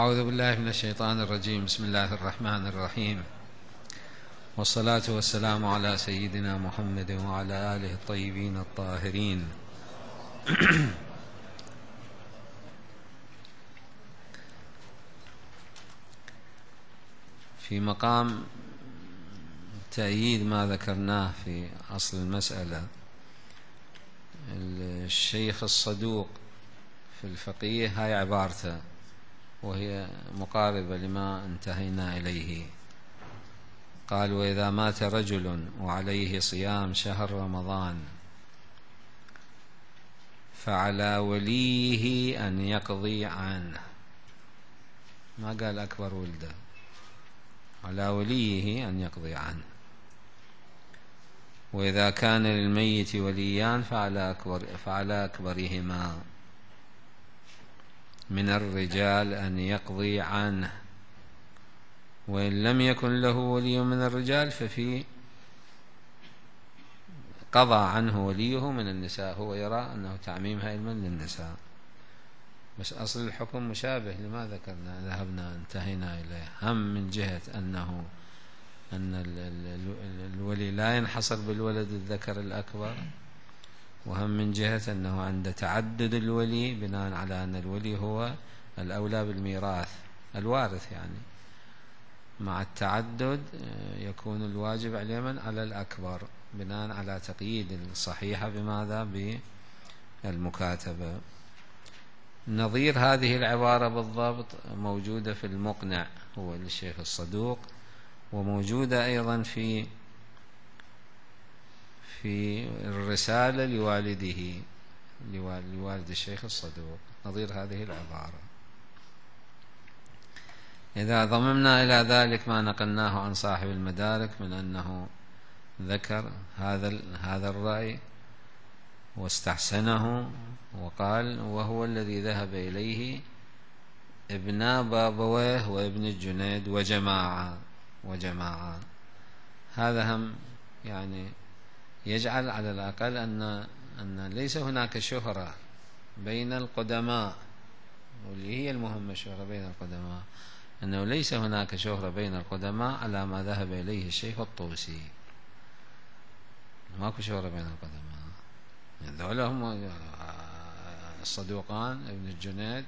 أعوذ بالله من الشيطان الرجيم. بسم الله الرحمن الرحيم، والصلاة والسلام على سيدنا محمد وعلى آله الطيبين الطاهرين. في مقام تأييد ما ذكرناه في أصل المسألة، الشيخ الصدوق في الفقيه هاي عبارته، وهي مقاربة لما انتهينا إليه. قال: وإذا مات رجل وعليه صيام شهر رمضان فعلى وليه أن يقضي عنه. ما قال أكبر ولده، على وليه أن يقضي عنه. وإذا كان للميت وليان فعلى أكبرهما من الرجال أن يقضي عنه، وإن لم يكن له ولي من الرجال ففي قضى عنه وليه من النساء. هو يرى أنه تعميم علما للنساء، بس أصل الحكم مشابه لما ذكرنا انتهينا إليه. هم من جهة أن الولي لا ينحصر بالولد الذكر الأكبر، وهم من جهة أنه عند تعدد الولي بناء على أن الولي هو الأولى بالميراث الوارث، يعني مع التعدد يكون الواجب عليهم على الأكبر بناء على تقييد الصحيحة بماذا؟ بالمكاتبة. نظير هذه العبارة بالضبط موجودة في المقنع، هو للشيخ الصدوق، وموجودة أيضا في الرسالة لوالد الشيخ الصدوق، نظير هذه العبارة. إذا ضممنا إلى ذلك ما نقلناه عن صاحب المدارك من أنه ذكر هذا الرأي واستحسنه، وقال: وهو الذي ذهب إليه ابن بابويه وابن الجنيد وجماعة. هذا هم يعني يجعل على الأقل أن ليس هناك شهرة بين القدماء، واللي هي المهمة الشهرة بين القدماء، أنه ليس هناك شهرة بين القدماء على ما ذهب إليه الشيخ الطوسي. ماكو شهرة بين القدماء، هذول هم الصدوقان ابن الجنيد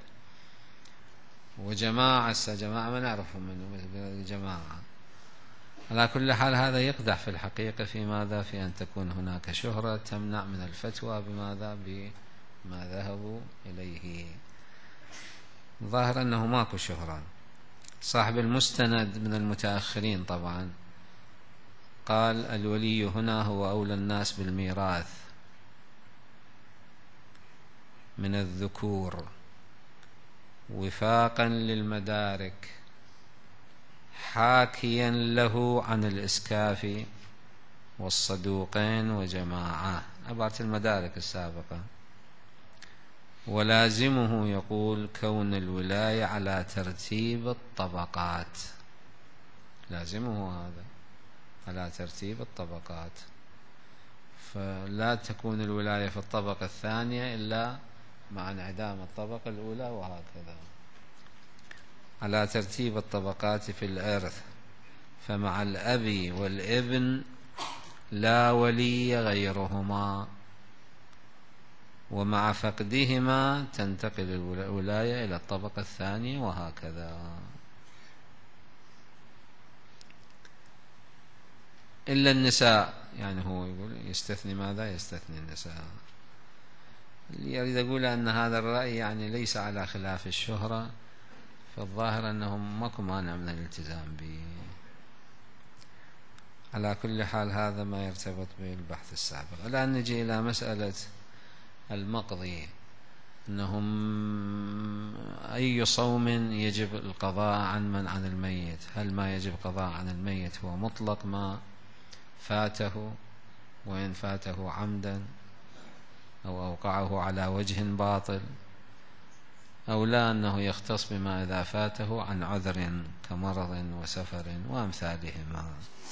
وجماعة ما نعرفهم من جماعة. على كل حال هذا يقدح في الحقيقة في ماذا؟ في أن تكون هناك شهرة تمنع من الفتوى بماذا؟ بما ذهبوا إليه. ظاهر أنه ماكو شهرة. صاحب المستند من المتأخرين طبعا قال: الولي هنا هو أولى الناس بالميراث من الذكور وفاقا للمدارك، حاكيا له عن الإسكافي والصدوقين وجماعة، عبارة المدارك السابقة. ولازمه يقول كون الولاية على ترتيب الطبقات، لازمه هذا على ترتيب الطبقات، فلا تكون الولاية في الطبقة الثانية إلا مع انعدام الطبقة الأولى، وهكذا على ترتيب الطبقات في الإرث. فمع الأب والابن لا ولي غيرهما، ومع فقدهما تنتقل الولاية إلى الطبقة الثانية، وهكذا. إلا النساء، يعني هو يقول يستثني ماذا؟ يستثني النساء. اللي يريد أقول أن هذا الرأي يعني ليس على خلاف الشهرة، فالظاهر أنهم ماكو مانع من الالتزام به. على كل حال هذا ما يرتبط بالبحث السابق. الآن نجي إلى مسألة المقضي، أنهم أي صوم يجب القضاء عن الميت؟ هل ما يجب قضاء عن الميت هو مطلق ما فاته، وإن فاته عمدا أو أوقعه على وجه باطل، أو لا أنه يختص بما إذا فاته عن عذر كمرض وسفر وأمثالهما؟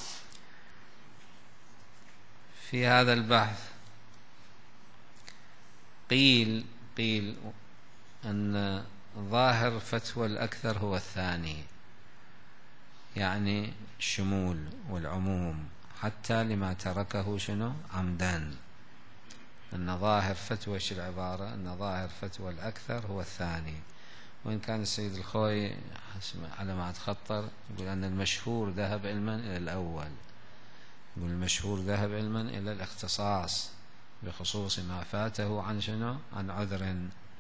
في هذا البحث قيل أن ظاهر فتوى الأكثر هو الثاني، يعني الشمول والعموم حتى لما تركه شنو عمدا. أن ظاهر فتوى العبارة أن ظاهر فتوى الأكثر هو الثاني، وإن كان السيد الخوي على ما أتخطر يقول أن المشهور ذهب علما إلى الأول، يقول المشهور ذهب علما إلى الاختصاص بخصوص ما فاته عن شنو عن عذر.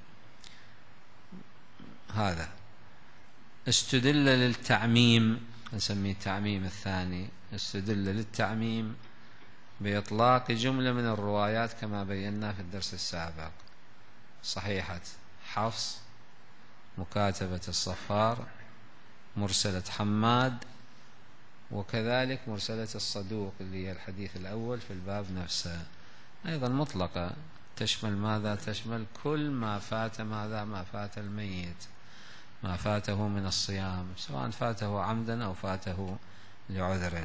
هذا استدل للتعميم، نسميه التعميم الثاني، استدل للتعميم بإطلاق جملة من الروايات كما بينا في الدرس السابق: صحيحة حفص، مكاتبة الصفار، مرسلة حماد، وكذلك مرسلة الصدوق اللي هي الحديث الأول في الباب نفسه، أيضا مطلقة تشمل ماذا؟ تشمل كل ما فات ماذا؟ ما فات الميت، ما فاته من الصيام، سواء فاته عمدا أو فاته لعذر.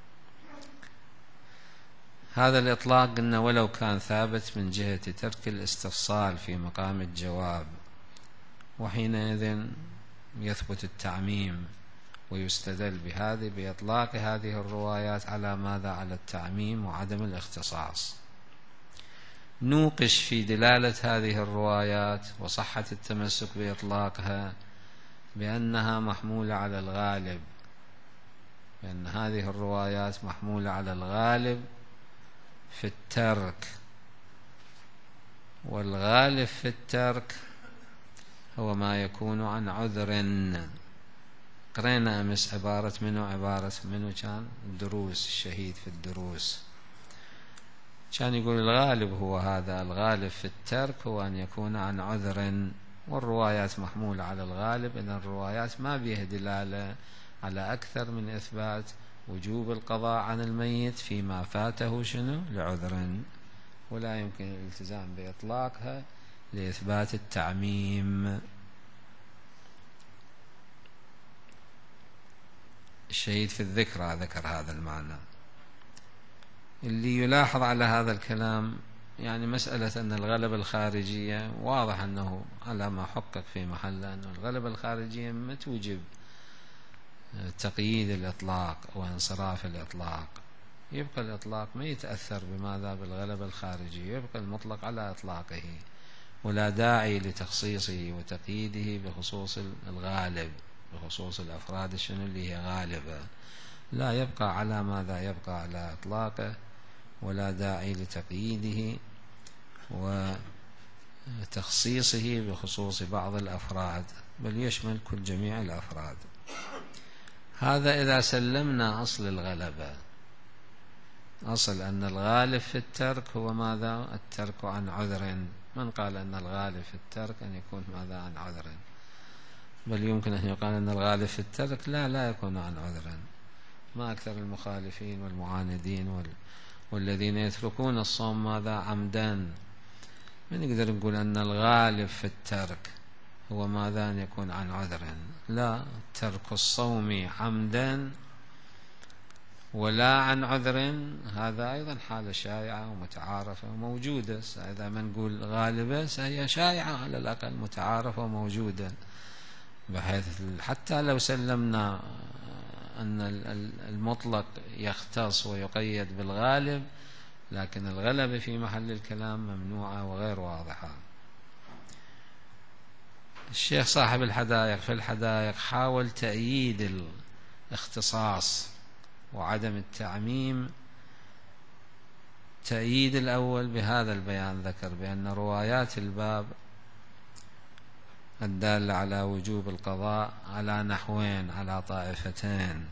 هذا الإطلاق قلنا ولو كان ثابت من جهة ترك الاستفصال في مقام الجواب، وحينئذ يثبت التعميم ويستدل بهذه بإطلاق هذه الروايات على ماذا؟ على التعميم وعدم الاختصاص. نوقش في دلالة هذه الروايات وصحة التمسك بإطلاقها بأنها محمولة على الغالب، بأن هذه الروايات محمولة على الغالب في الترك، والغالب في الترك هو ما يكون عن عذر. قرينا أمس عبارة منه كان الدروس، الشهيد في الدروس كان يقول الغالب هو هذا، الغالب في الترك هو أن يكون عن عذر، والروايات محمولة على الغالب، إن الروايات ما بها دلالة على أكثر من إثبات وجوب القضاء عن الميت فيما فاته شنو لعذر، ولا يمكن الالتزام بإطلاقها لإثبات التعميم. الشهيد في الذكرى ذكر هذا المعنى. اللي يلاحظ على هذا الكلام يعني مسألة أن الغلبة الخارجية واضح أنه على ما حقق في محله، أن الغلبة الخارجية ما توجب تقييد الإطلاق وانصراف الإطلاق، يبقى الإطلاق ما يتأثر بماذا؟ بالغلبة الخارجية، يبقى المطلق على إطلاقه، ولا داعي لتخصيصه وتقييده بخصوص الغالب، بخصوص الأفراد شنو اللي هي غالبة، لا، يبقى على ماذا؟ يبقى على إطلاقه، ولا داعي لتقييده وتخصيصه بخصوص بعض الأفراد، بل يشمل كل جميع الأفراد. هذا إذا سلمنا أصل الغلبة، أصل أن الغالب في الترك هو ماذا؟ الترك عن عذر. من قال أن الغالب في الترك أن يكون ماذا؟ عن عذر، بل يمكن أن يقال أن الغالب في الترك لا يكون عن عذر. ما أكثر المخالفين والمعاندين والذين يتركون الصوم ماذا؟ عمدا. من يقدر نقول أن الغالب في الترك هو ماذا؟ أن يكون عن عذر؟ لا، ترك الصوم عمدا ولا عن عذر هذا أيضا حالة شائعة ومتعارفة وموجودة. إذا ما نقول غالبة هي شائعة على الأقل، متعارفة وموجودة، بحيث حتى لو سلمنا أن المطلق يختص ويقيد بالغالب، لكن الغلبة في محل الكلام ممنوعة وغير واضحة. الشيخ صاحب الحدائق في الحدائق حاول تأييد الاختصاص وعدم التعميم. تأييد الأول بهذا البيان، ذكر بأن روايات الباب الدالة على وجوب القضاء على نحوين، على طائفتين: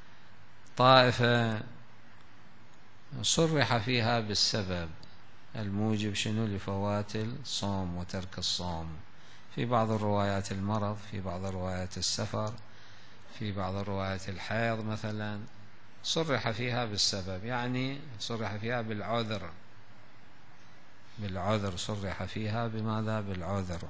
طائفة صرح فيها بالسبب الموجب شنو لفوات الصوم وترك الصوم، في بعض الروايات المرض، في بعض الروايات السفر، في بعض الروايات الحيض مثلا، صرح فيها بالسبب، يعني صرح فيها بالعذر، صرح فيها بماذا؟ بالعذر.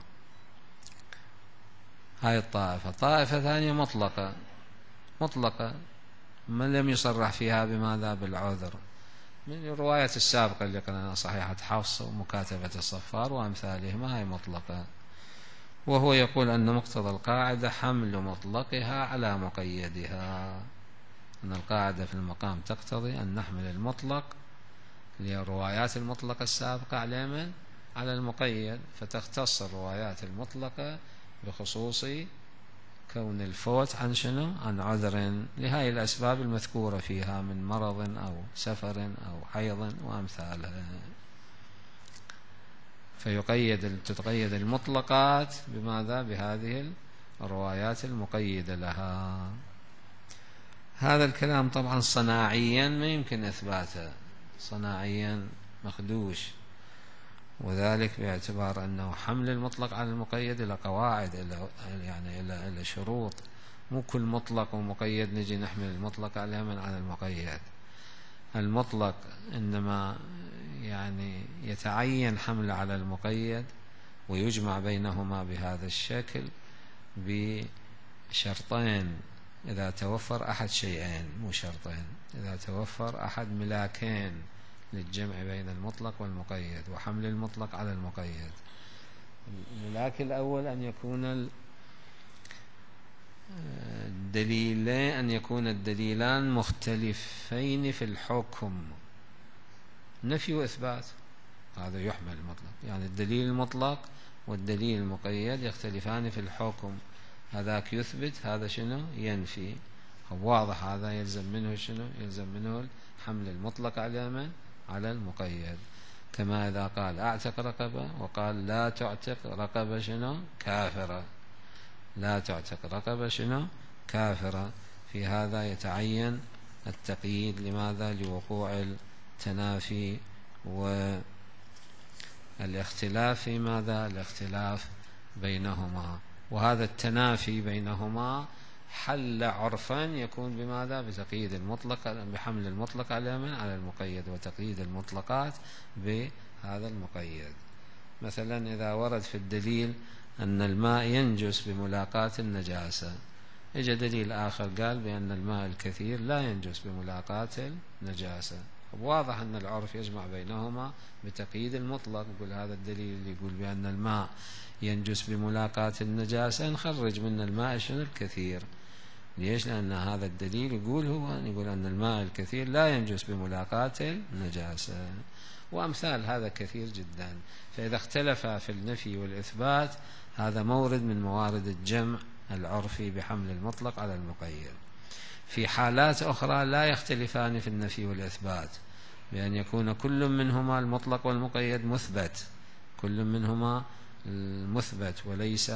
هاي الطائفة. طائفة ثانية مطلقة ما لم يصرح فيها بماذا؟ بالعذر، من الروايات السابقة اللي قلنا، صحيحة حفص ومكاتبة الصفار وأمثالهما، هاي مطلقة. وهو يقول أن مقتضى القاعدة حمل مطلقها على مقيدها، أن القاعدة في المقام تقتضي أن نحمل المطلق لروايات المطلقة السابقة على المقيد، فتختص الروايات المطلقة بخصوص كون الفوت عن شنو؟ عن عذر لهذه الأسباب المذكورة فيها من مرض أو سفر أو حيض وأمثالها. تتقيد المطلقات بماذا؟ بهذه الروايات المقيدة لها. هذا الكلام طبعا صناعيا ما يمكن إثباته، صناعيا مخدوش، وذلك باعتبار أنه حمل المطلق على المقيد إلى قواعد، إلى شروط. مو كل مطلق ومقيد نجي نحمل المطلق على المقيد. المطلق إنما يتعين حمل على المقيد ويجمع بينهما بهذا الشكل بشرطين: إذا توفر أحد شيئين، مو شرطين، إذا توفر أحد ملاكين للجمع بين المطلق والمقيد وحمل المطلق على المقيد. الملاك الأول أن يكون الدليلان مختلفين في الحكم، نفي وإثبات، هذا يحمل المطلق. يعني الدليل المطلق والدليل المقيد يختلفان في الحكم، هذاك يثبت، هذا شنو؟ ينفي. واضح هذا يلزم منه شنو؟ يلزم منه حمل المطلق على المقيد. كما إذا قال أعتق رقبة وقال لا تعتق رقبة شنو؟ كافرة. لا تعتق رقبة شنو؟ كافرة. في هذا يتعين التقييد. لماذا؟ لوقوع التنافي والاختلاف في ماذا؟ الاختلاف بينهما. وهذا التنافي بينهما حل عرفا يكون بماذا؟ بتقييد المطلق، بحمل المطلق على المقيد، وتقييد المطلقات بهذا المقيد. مثلا إذا ورد في الدليل أن الماء ينجس بملاقاة النجاسة، إجا دليل آخر قال بأن الماء الكثير لا ينجس بملاقاة النجاسة، واضح أن العرف يجمع بينهما بتقييد المطلق. يقول هذا الدليل اللي يقول بأن الماء ينجس بملاقاة النجاسة نخرج من الماء شنو؟ الكثير. ليش؟ لأن هذا الدليل يقول أن الماء الكثير لا ينجس بملاقاة النجاسة، وأمثال هذا كثير جدا. فإذا اختلف في النفي والإثبات هذا مورد من موارد الجمع العرفي بحمل المطلق على المقيد. في حالات أخرى لا يختلفان في النفي والإثبات، بأن يكون كل منهما المطلق والمقيد مثبت، كل منهما المثبت، وليس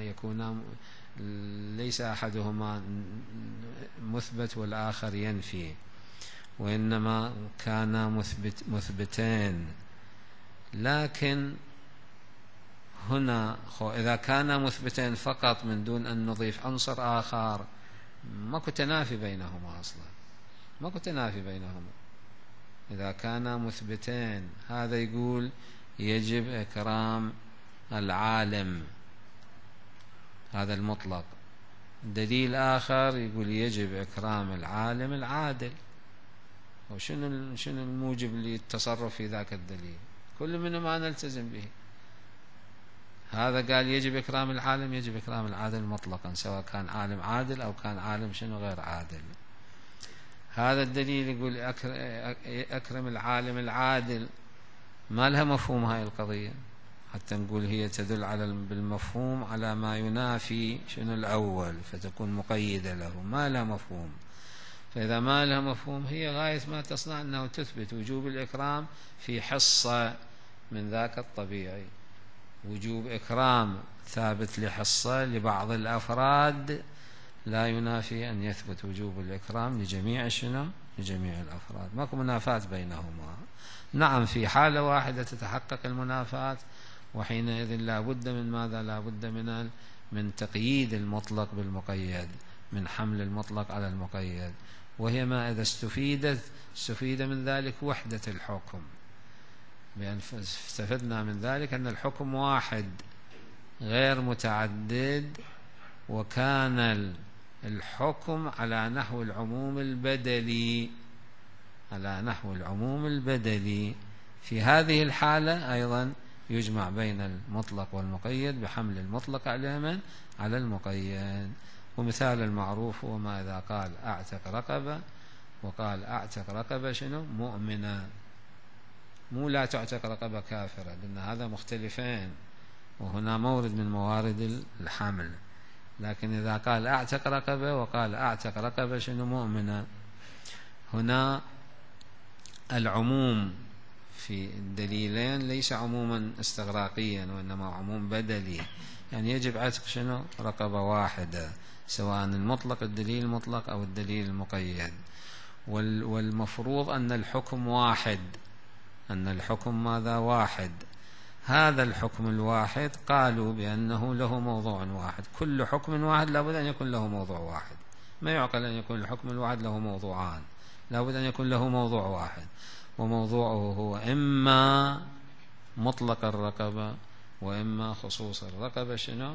ليس أحدهما مثبت والآخر ينفي، وإنما كانا مثبتين. لكن هنا إذا كانا مثبتين فقط من دون أن نضيف عنصر آخر ماكو تنافي بينهما أصلا، ماكو تنافي بينهما. إذا كانا مثبتين هذا يقول يجب إكرام العالم، هذا المطلق. دليل آخر يقول يجب إكرام العالم العادل. وشنو الموجب للتصرف في ذاك الدليل؟ كل منهما نلتزم به. هذا قال يجب إكرام العالم، يجب إكرام العادل مطلقا، سواء كان عالم عادل أو كان عالم شنو غير عادل. هذا الدليل يقول أكرم العالم العادل، ما لها مفهوم هاي القضية، حتى نقول هي تدل بالمفهوم على ما ينافي شنو الأول، فتكون مقيدة له، ما لها مفهوم. فإذا ما لها مفهوم هي غاية ما تصنع أنه تثبت وجوب الإكرام في حصة من ذاك الطبيعي. وجوب إكرام ثابت لحصة لبعض الأفراد لا ينافي أن يثبت وجوب الإكرام لجميع شنو؟ لجميع الأفراد. ماكو منافاة بينهما. نعم في حالة واحدة تتحقق المنافاة، وحينئذ لا بد من ماذا؟ لا بد من تقييد المطلق بالمقيد، من حمل المطلق على المقيد، وهي ما إذا استفيد من ذلك وحدة الحكم، بأن استفدنا من ذلك أن الحكم واحد غير متعدد، وكان الحكم على نحو العموم البدلي، على نحو العموم البدلي. في هذه الحالة أيضا يجمع بين المطلق والمقيد بحمل المطلق على المقيد. ومثال المعروف هو ما إذا قال أعتق رقبة وقال أعتق رقبة شنو مؤمنة، مو لا تعتق رقبة كافرة، لأن هذا مختلفين وهنا مورد من موارد الحمل. لكن إذا قال أعتق رقبة وقال أعتق رقبة شنو مؤمنة، هنا العموم في الدليلين ليس عموما استغراقيا وإنما عموم بدلي، يعني يجب عتق شنو رقبة واحدة، سواء المطلق الدليل المطلق أو الدليل المقيد. والمفروض أن الحكم واحد، أن الحكم ماذا واحد. هذا الحكم الواحد قالوا بأنه له موضوع واحد، كل حكم واحد لابد أن يكون له موضوع واحد، ما يعقل أن يكون الحكم الواحد له موضوعان، لابد أن يكون له موضوع واحد، وموضوعه هو إما مطلق الرقبة وإما خصوص الرقبة شنو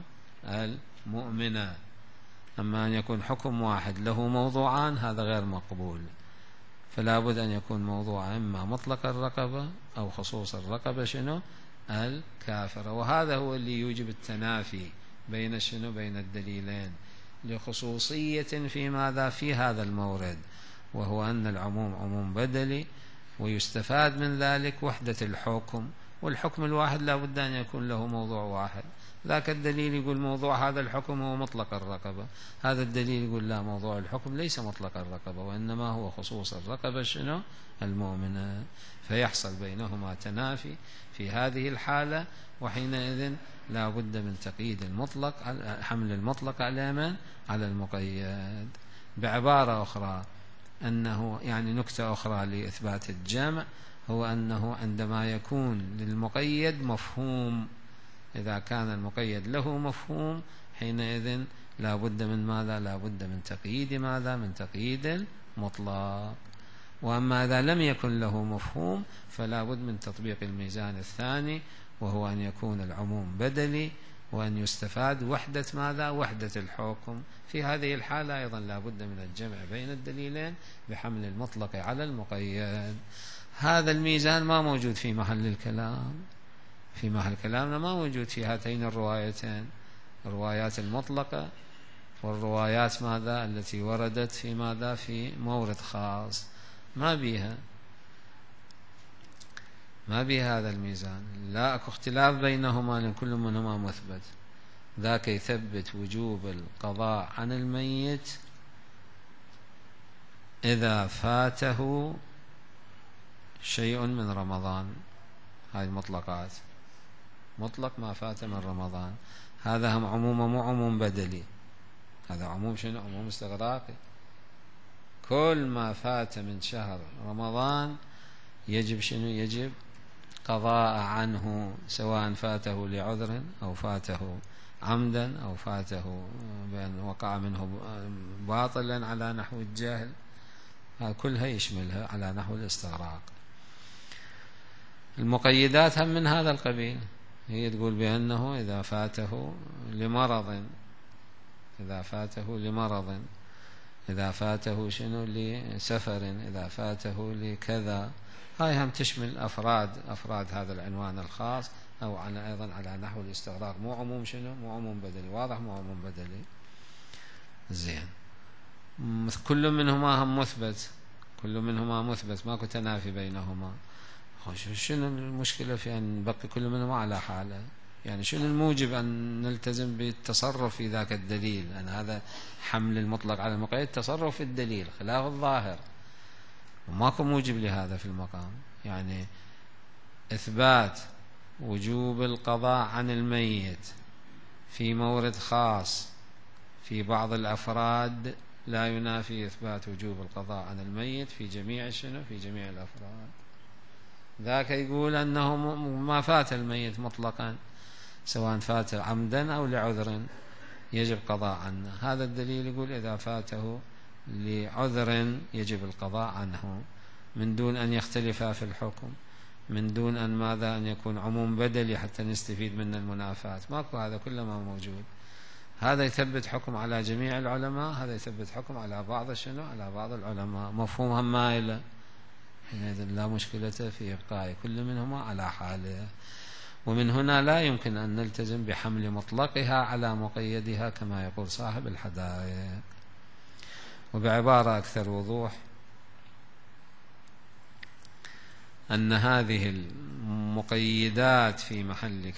المؤمنة. أما أن يكون حكم واحد له موضوعان هذا غير مقبول، فلا بد أن يكون موضوع إما مطلق الرقبة أو خصوص الرقبة شنو الكافرة. وهذا هو اللي يوجب التنافي بين شنو بين الدليلين لخصوصية في ماذا في هذا المورد، وهو أن العموم عموم بدلي ويستفاد من ذلك وحدة الحكم، والحكم الواحد لا بد أن يكون له موضوع واحد. ذاك الدليل يقول موضوع هذا الحكم هو مطلق الرقبة، هذا الدليل يقول لا، موضوع الحكم ليس مطلق الرقبة وإنما هو خصوص الرقبة شنو المؤمنة، فيحصل بينهما تنافي في هذه الحالة، وحينئذ لا بد من تقييد المطلق، حمل المطلق على المقيد. بعبارة أخرى أنه يعني نكتة أخرى لإثبات الجمع هو أنه عندما يكون للمقيد مفهوم، إذا كان المقيد له مفهوم حينئذ لا بد من ماذا؟ لا بد من تقييد ماذا؟ من تقييد المطلق. وأما إذا لم يكن له مفهوم فلا بد من تطبيق الميزان الثاني، وهو أن يكون العموم بدلي وأن يستفاد وحدة ماذا؟ وحدة الحكم. في هذه الحالة أيضا لا بد من الجمع بين الدليلين بحمل المطلق على المقيد. هذا الميزان ما موجود في محل الكلام، في محل كلامنا ما موجود في هاتين الروايتين، الروايات المطلقة والروايات ماذا التي وردت في ماذا في مورد خاص، ما بيها هذا الميزان، لا أكو اختلاف بينهما لأن كل منهما مثبت. ذاك يثبت وجوب القضاء عن الميت إذا فاته شيء من رمضان، هاي المطلقات، مطلق ما فات من رمضان، هذا هم عموم مو عموم بدلي، هذا عموم شنو؟ عموم استغراقي. كل ما فات من شهر رمضان يجب شنو؟ يجب قضاء عنه، سواء فاته لعذر أو فاته عمدا أو فاته بأن وقع منه باطلا على نحو الجهل، كلها يشملها على نحو الاستغراق. المقيدات هم من هذا القبيل، هي تقول بأنه إذا فاته لمرض، إذا فاته لمرض، إذا فاته شنو لسفر، إذا فاته لكذا، هاي هم تشمل أفراد هذا العنوان الخاص، أو أيضا على نحو الاستغراق، مو عموم شنو؟ مو عموم بدلي، واضح؟ مو عموم بدلي. زين، كل منهما هم مثبت، كل منهما مثبت، ماكو تنافي بينهما. شنو المشكلة في أن نبقي كل منهما على حاله؟ يعني شنو الموجب أن نلتزم بالتصرف في ذاك الدليل؟ أن هذا حمل المطلق على المقيد تصرف في الدليل خلاف الظاهر، وماكو موجب لهذا في المقام. يعني إثبات وجوب القضاء عن الميت في مورد خاص في بعض الأفراد لا ينافي إثبات وجوب القضاء عن الميت في جميع شنو؟ في جميع الأفراد. ذاك يقول أنه ما فات الميت مطلقا، سواء فات عمدا أو لعذر يجب قضاء عنه. هذا الدليل يقول إذا فاته لعذر يجب القضاء عنه، من دون أن يختلفا في الحكم، من دون أن ماذا؟ أن يكون عموم بدلي حتى نستفيد من المنافاة. ماكو، هذا كله ما موجود. هذا يثبت حكم على جميع العلماء، هذا يثبت حكم على بعض شنو؟ على بعض العلماء، مفهومهم مائلة، حينئذ لا مشكلة في إبقاء كل منهما على حاله. ومن هنا لا يمكن أن نلتزم بحمل مطلقها على مقيدها كما يقول صاحب الحدائق. وبعبارة أكثر وضوح، أن هذه المقيدات في محل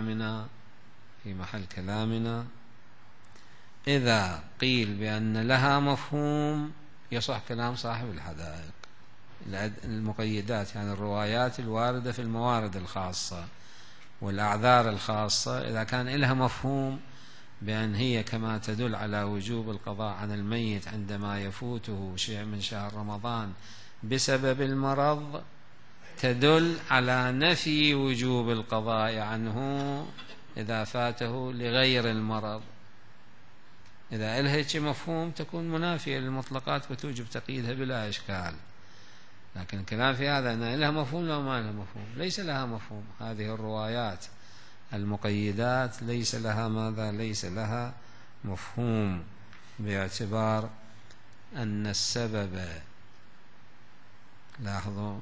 كلامنا إذا قيل بأن لها مفهوم يصح كلام صاحب الحدائق. المقيدات يعني الروايات الواردة في الموارد الخاصة والأعذار الخاصة، إذا كان لها مفهوم بأن هي كما تدل على وجوب القضاء عن الميت عندما يفوته شيء من شهر رمضان بسبب المرض، تدل على نفي وجوب القضاء عنه إذا فاته لغير المرض. إذا إلها مفهوم تكون منافية للمطلقات وتوجب تقييدها بلا إشكال. لكن الكلام في هذا أن لها مفهوم لو ما لها مفهوم، ليس لها مفهوم. هذه الروايات المقيدات ليس لها مفهوم، باعتبار أن السبب، لاحظوا،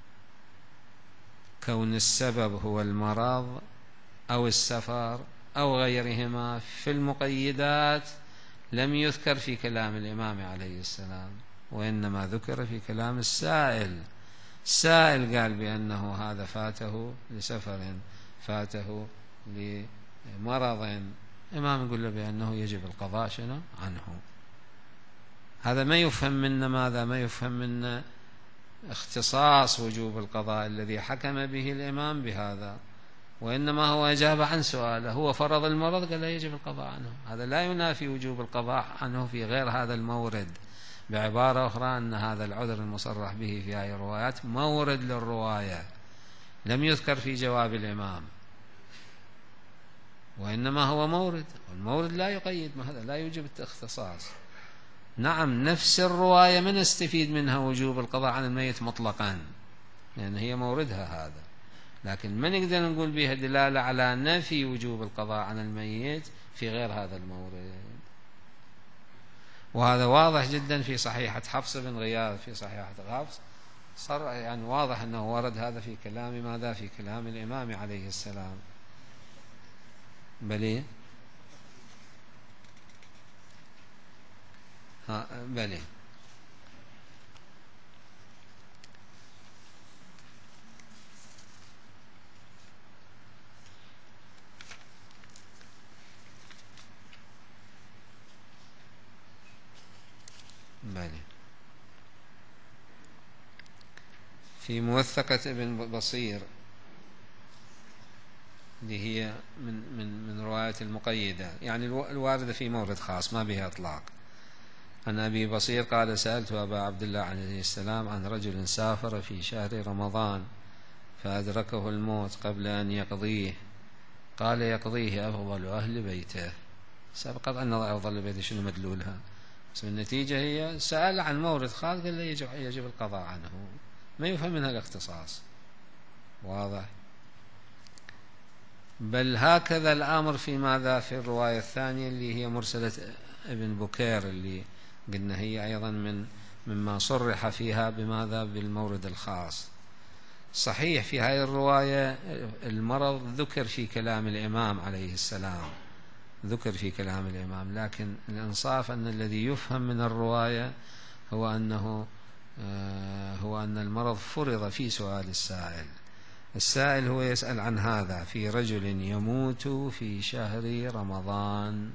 كون السبب هو المرض أو السفر أو غيرهما في المقيدات لم يذكر في كلام الإمام عليه السلام، وإنما ذكر في كلام السائل. السائل قال بأنه هذا فاته لسفر، فاته لمرض، الإمام يقول له بأنه يجب القضاء عنه. هذا ما يفهم منا ماذا؟ ما يفهم منا اختصاص وجوب القضاء الذي حكم به الإمام بهذا، وإنما هو أجاب عن سؤاله. هو فرض المرض قال لا يجب القضاء عنه. هذا لا ينافي وجوب القضاء عنه في غير هذا المورد. بعبارة أخرى أن هذا العذر المصرح به في هذه الروايات مورد للرواية لم يذكر في جواب الإمام، وإنما هو مورد، والمورد لا يقيد، هذا لا يوجب الاختصاص. نعم، نفس الرواية من نستفيد منها وجوب القضاء عن الميت مطلقا لأن هي موردها هذا، لكن ما نقدر نقول بها دلالة على نفي وجوب القضاء عن الميت في غير هذا المورد. وهذا واضح جدا في صحيحة حفص بن غياث. في صحيحة حفص صار يعني واضح أنه ورد هذا في كلام ماذا؟ في كلام الإمام عليه السلام. بلي بلي في موثقة ابن بصير اللي هي من رواية المقيدة، يعني الواردة في مورد خاص ما بها إطلاق. عن أبي بصير قال: سألت أبا عبد الله عليه السلام عن رجل سافر في شهر رمضان فأدركه الموت قبل أن يقضيه، قال: يقضيه أفضل أهل بيته. سبق أن أفضل بيته شنو مدلولها، بس النتيجة هي سأل عن مورد خاص قال يجب القضاء عنه، ما يفهم منها الاختصاص. واضح؟ بل هكذا الأمر في ماذا؟ في الرواية الثانية اللي هي مرسلة ابن بكير، اللي قلنا هي أيضا مما صرح فيها بماذا؟ بالمورد الخاص. صحيح في هذه الرواية المرض ذكر في كلام الإمام عليه السلام، ذكر في كلام الإمام، لكن الإنصاف أن الذي يفهم من الرواية هو أن المرض فرض في سؤال السائل. السائل هو يسأل عن هذا في رجل يموت في شهر رمضان،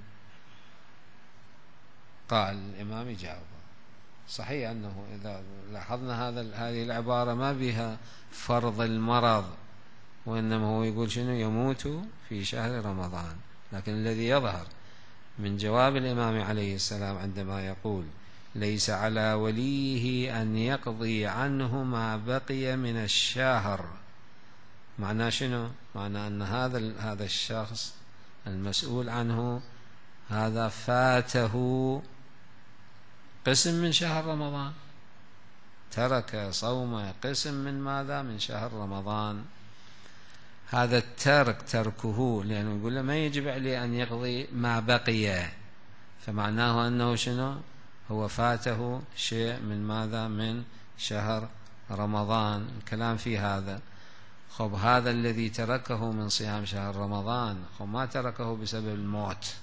قال الإمام يجاوب. صحيح أنه إذا لاحظنا هذه العبارة ما بها فرض المرض، وإنما هو يقول شنو؟ يموت في شهر رمضان. لكن الذي يظهر من جواب الإمام عليه السلام عندما يقول: ليس على وليه أن يقضي عنه ما بقي من الشهر، معناه شنو؟ معناه أن هذا الشخص المسؤول عنه هذا فاته قسم من شهر رمضان، ترك صوم قسم من ماذا؟ من شهر رمضان. هذا الترك تركه لأنه يقول له ما يجب عليه أن يقضي ما بقي، فمعناه أنه شنو؟ هو فاته شيء من ماذا؟ من شهر رمضان. الكلام في هذا. خب هذا الذي تركه من صيام شهر رمضان خب ما تركه بسبب الموت.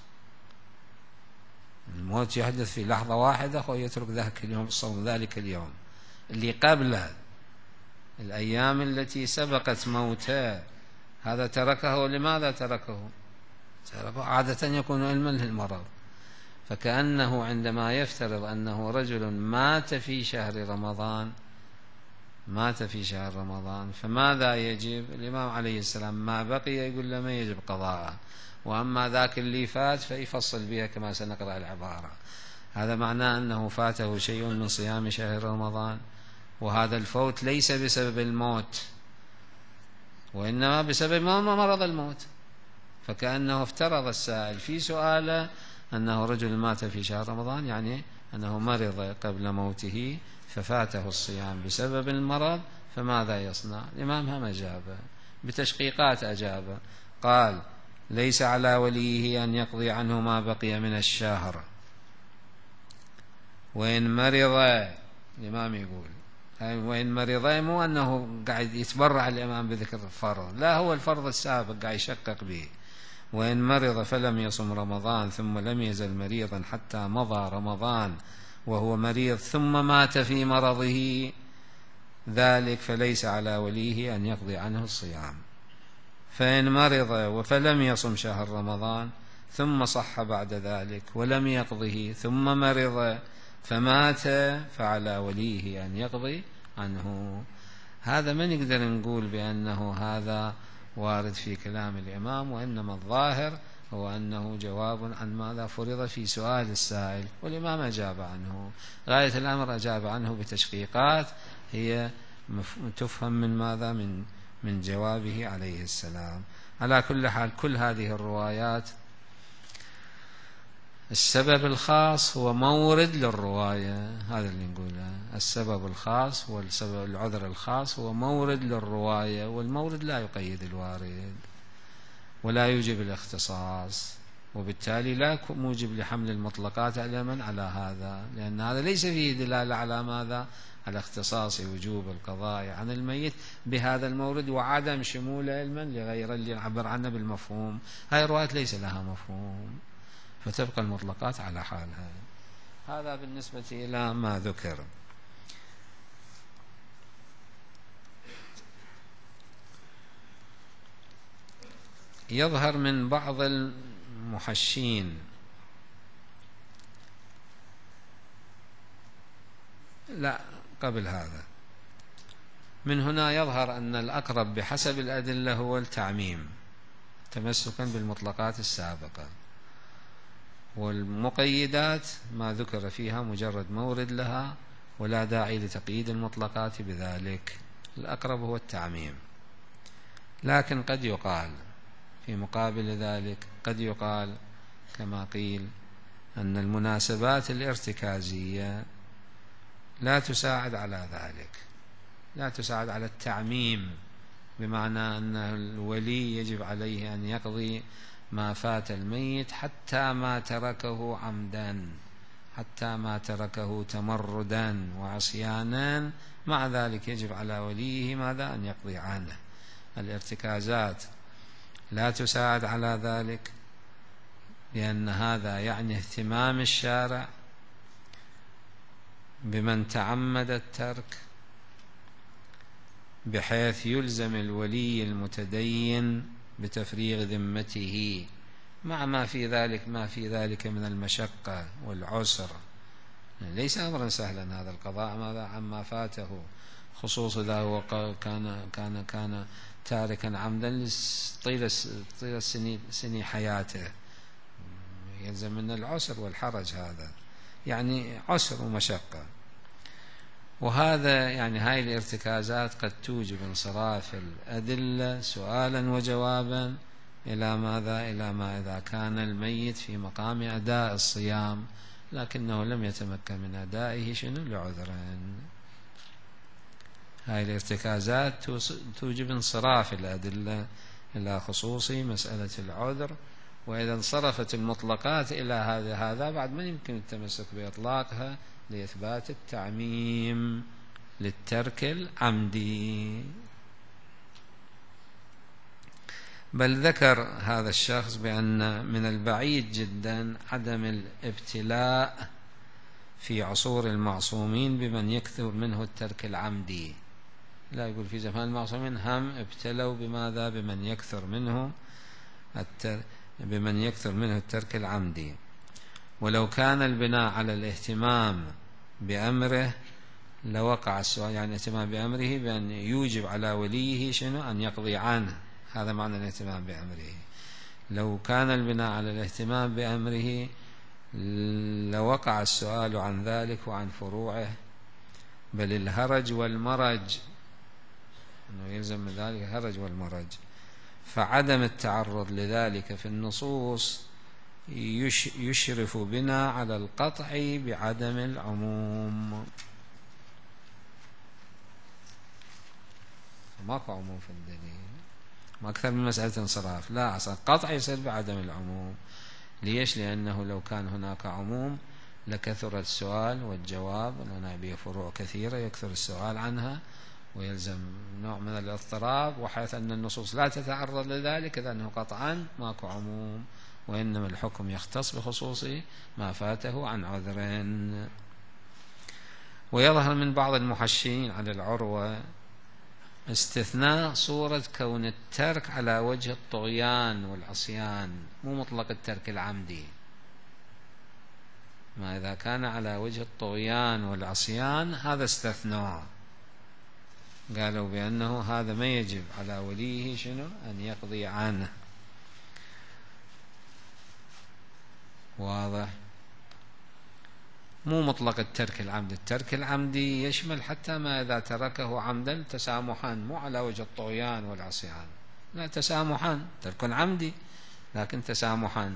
الموت يحدث في لحظة واحدة خب يترك ذاك اليوم صوم ذلك اليوم. اللي قبله الأيام التي سبقت موته هذا تركه. لماذا تركه؟ عادة يكون علما للمرض. فكأنه عندما يفترض أنه رجل مات في شهر رمضان فماذا يجب؟ الإمام عليه السلام ما بقي يقول له ما يجب قضاءه، وأما ذاك اللي فات فيفصل بها كما سنقرأ العبارة. هذا معناه أنه فاته شيء من صيام شهر رمضان، وهذا الفوت ليس بسبب الموت وإنما بسبب مرض الموت. فكأنه افترض السائل في سؤاله أنه رجل مات في شهر رمضان، يعني أنه مرض قبل موته ففاته الصيام بسبب المرض، فماذا يصنع؟ الإمام هم أجاب بتشقيقات، أجاب قال: ليس على وليه أن يقضي عنه ما بقي من الشهر، وإن مرض. الإمام يقول وإن مرض، مو أنه قاعد يتبرع الإمام بذكر الفرض، لا، هو الفرض السابق قاعد يشقق به. وإن مرض فلم يصم رمضان ثم لم يزل مريضا حتى مضى رمضان وهو مريض ثم مات في مرضه ذلك فليس على وليه أن يقضي عنه الصيام. فإن مرض فلم يصم شهر رمضان ثم صح بعد ذلك ولم يقضه ثم مرض فمات فعلى وليه أن يقضي عنه. هذا ما نقدر نقول بأنه هذا وارد في كلام الإمام، وإنما الظاهر هو أنه جواب عن ماذا فرض في سؤال السائل، والإمام أجاب عنه. غاية الأمر أجاب عنه بتشقيقات هي تفهم من ماذا؟ من جوابه عليه السلام. على كل حال كل هذه الروايات السبب الخاص هو مورد للرواية، هذا اللي نقوله. السبب الخاص والسبب العذر الخاص هو مورد للرواية، والمورد لا يقيد الوارد ولا يوجب الاختصاص، وبالتالي لا موجب لحمل المطلقات علما على هذا، لأن هذا ليس فيه دلالة على ماذا؟ على اختصاص وجوب القضاء عن الميت بهذا المورد وعدم شمول علما لغير اللي نعبر عنه بالمفهوم. هذه الروايات ليس لها مفهوم، فتبقى المطلقات على حالها. هذا بالنسبة إلى ما ذكر. يظهر من بعض المحشين لا قبل هذا، من هنا يظهر أن الأقرب بحسب الأدلة هو التعميم تمسكا بالمطلقات السابقة، والمقيدات ما ذكر فيها مجرد مورد لها ولا داعي لتقييد المطلقات بذلك. الأقرب هو التعميم، لكن قد يقال في مقابل ذلك، قد يقال كما قيل أن المناسبات الارتكازية لا تساعد على ذلك، لا تساعد على التعميم، بمعنى أن الولي يجب عليه أن يقضي ما فات الميت حتى ما تركه عمدا، حتى ما تركه تمردا وعصيانا، مع ذلك يجب على وليه ماذا؟ أن يقضي عنه. الارتكازات لا تساعد على ذلك، لأن هذا يعني اهتمام الشارع بمن تعمد الترك، بحيث يلزم الولي المتدين بتفريغ ذمته مع ما في ذلك من المشقة والعسر. ليس أمرا سهلا هذا القضاء ماذا عما فاته، خصوصا إذا هو كان تاركا عمدا طيلة سني حياته، يلزم من العسر والحرج، هذا يعني عسر ومشقة. وهذا يعني هاي الارتكازات قد توجب انصراف الأدلة سؤالا وجوابا إلى ماذا؟ إلى ما إذا كان الميت في مقام أداء الصيام لكنه لم يتمكن من أدائه شنو؟ لعذر. هاي الارتكازات توجب انصراف الأدلة إلى خصوص مسألة العذر، وإذا انصرفت المطلقات إلى هذا بعد ما يمكن التمسك بإطلاقها لإثبات التعميم للترك العمدي. بل ذكر هذا الشخص بأن من البعيد جدا عدم الابتلاء في عصور المعصومين بمن يكثر منه الترك العمدي. لا يقول في زمان المعصومين هم ابتلوا بماذا؟ بمن يكثر منه الترك العمدي. ولو كان البناء على الاهتمام بأمره لوقع السؤال، يعني الاهتمام بأمره بأن يوجب على وليه شنو؟ أن يقضي عنه. هذا معنى الاهتمام بأمره. لو كان البناء على الاهتمام بأمره لوقع السؤال عن ذلك وعن فروعه. بل الهرج والمرج، أنه يلزم من ذلك الهرج والمرج، فعدم التعرض لذلك في النصوص يشرف بنا على القطع بعدم العموم. ماكو عموم في الدليل، ما أكثر من مسألة انصراف، لا أصلا قطع يصير بعدم العموم. ليش؟ لأنه لو كان هناك عموم لكثر السؤال والجواب، لأن به فروع كثيرة يكثر السؤال عنها ويلزم نوع من الاضطراب، وحيث أن النصوص لا تتعرض لذلك لأنه قطعا ماكو عموم، وإنما الحكم يختص بخصوص ما فاته عن عذر. ويظهر من بعض المحشين على العروة استثناء صورة كون الترك على وجه الطغيان والعصيان، مو مطلق الترك العمدي. ما إذا كان على وجه الطغيان والعصيان هذا استثناء، قالوا بأنه هذا ما يجب على وليه شنو؟ أن يقضي عنه. واضح؟ مو مطلق الترك العمدي. الترك العمدي يشمل حتى ما إذا تركه عمدا تسامحا، مو على وجه الطغيان والعصيان، لا، تسامحا، ترك عمدي لكن تسامحا.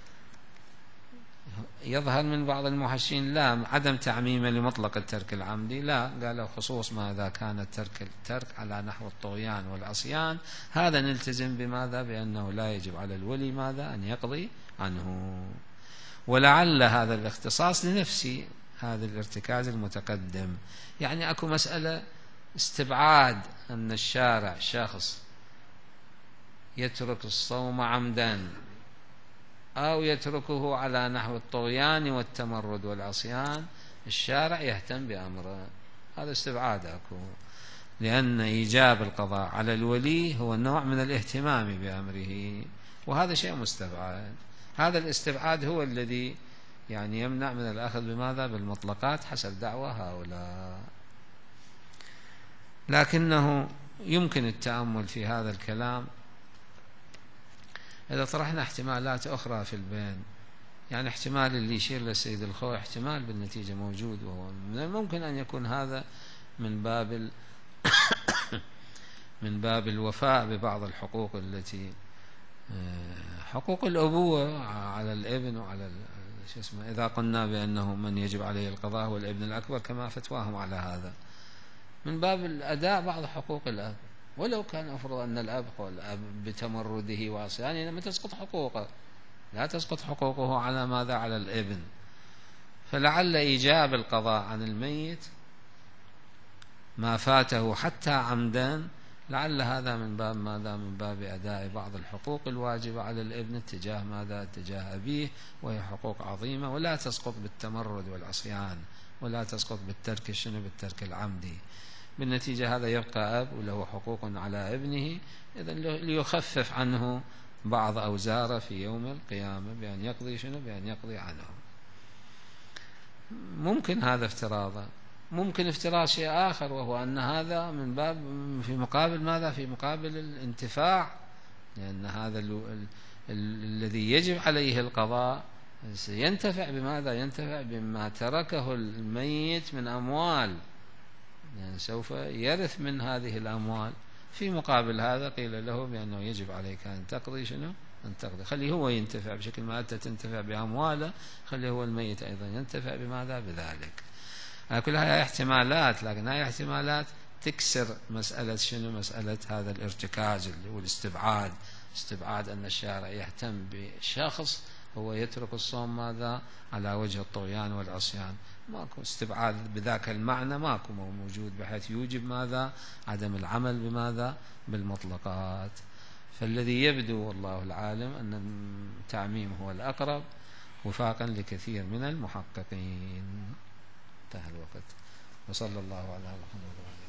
يظهر من بعض المحشين لا، عدم تعميمه لمطلق الترك العمدي، لا، قالوا خصوص ما إذا كان الترك على نحو الطغيان والعصيان، هذا نلتزم بماذا؟ بأنه لا يجب على الولي ماذا؟ أن يقضي عنه. ولعل هذا الاختصاص لنفس هذا الارتكاز المتقدم، يعني أكو مسألة استبعاد أن الشارع شخص يترك الصوم عمدا أو يتركه على نحو الطغيان والتمرد والعصيان، الشارع يهتم بأمره، هذا استبعاد أكو، لأن إيجاب القضاء على الولي هو نوع من الاهتمام بأمره، وهذا شيء مستبعد. هذا الاستبعاد هو الذي يعني يمنع من الأخذ بماذا؟ بالمطلقات حسب دعوى هؤلاء. لكنه يمكن التأمل في هذا الكلام إذا طرحنا احتمالات أخرى في البين. يعني احتمال اللي يشير للسيد الخوي احتمال بالنتيجة موجود، وهو ممكن أن يكون هذا من باب الوفاء ببعض الحقوق التي حقوق الأبوة على الابن وعلى شو اسمه، إذا قلنا بأنه من يجب عليه القضاء هو الابن الأكبر كما فتواهم على هذا، من باب الأداء بعض حقوق الأب، ولو كان أفرض أن الأب بتمرده وعصيانه لما تسقط حقوقه، لا تسقط حقوقه على ماذا؟ على الابن. فلعل إيجاب القضاء عن الميت ما فاته حتى عمدا، لعل هذا من باب ماذا؟ من باب أداء بعض الحقوق الواجبة على الابن اتجاه ماذا؟ اتجاه أبيه، وهي حقوق عظيمة ولا تسقط بالتمرد والعصيان، ولا تسقط بالترك بالترك العمدي. بالنتيجة هذا يبقى أب وله حقوق على ابنه، إذن ليخفف عنه بعض أوزاره في يوم القيامة بأن يقضي بأن يقضي عنه. ممكن هذا افتراضا. ممكن افتراض شيء آخر، وهو أن هذا من باب في مقابل ماذا؟ في مقابل الانتفاع، لأن هذا الذي يجب عليه القضاء سينتفع بماذا؟ ينتفع بما تركه الميت من أموال، يعني سوف يرث من هذه الأموال. في مقابل هذا قيل له بأنه يجب عليك أن تقضي أن تقضي، خليه هو ينتفع بشكل ما أنت تنتفع بأمواله، خليه هو الميت أيضا ينتفع بماذا؟ بذلك. كل هاي احتمالات، لكن هاي احتمالات تكسر مسألة مسألة هذا الارتكاز اللي هو الاستبعاد، استبعاد أن الشارع يهتم بشخص هو يترك الصوم ماذا؟ على وجه الطغيان والعصيان. ماكو استبعاد بذاك المعنى، ماكو موجود بحيث يوجب ماذا؟ عدم العمل بماذا؟ بالمطلقات. فالذي يبدو والله العالم أن التعميم هو الأقرب وفاقا لكثير من المحققين. انتهى الوقت، وصلى الله على محمد.